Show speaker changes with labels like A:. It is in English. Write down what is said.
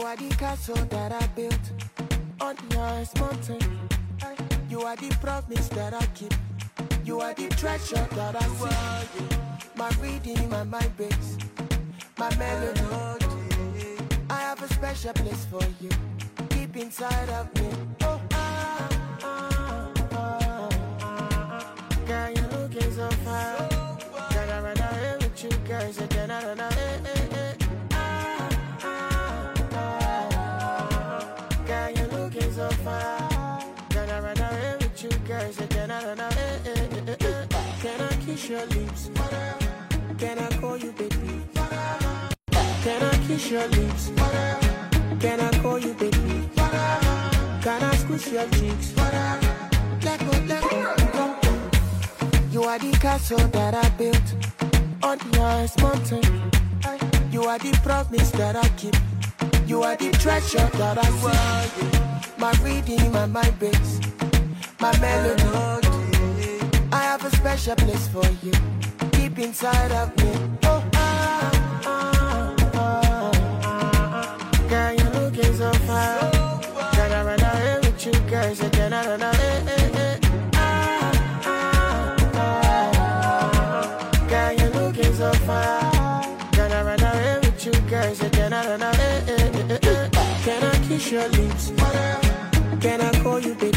A: are the castle that I built on the highest mountain. You are the promise that I keep. You are the treasure that I see. My reading, my base, my melody. I have a special place for you, deep inside of me. Oh, girl, you looking so fine. Girl, I run away with you, girl, so then I run away. Girl, you looking so fine. Girl, I run away with you, girl, so then I run away. Can I kiss your lips? Can I call you baby? Can I kiss your lips? Can I call you baby? Can I squeeze your cheeks? Let go. You are the castle that I built on the highest mountain. You are the promise that I keep. You are the treasure that I see. My reading, my base, my melody. I have a special place for you, deep inside of me. Oh, girl, you looking so fine. Girl, I run away with you, girl, so then I run away. Girl, you looking so fine. Girl, I run away with you, girl, so then I run away. Can I kiss your lips? Can I call you baby?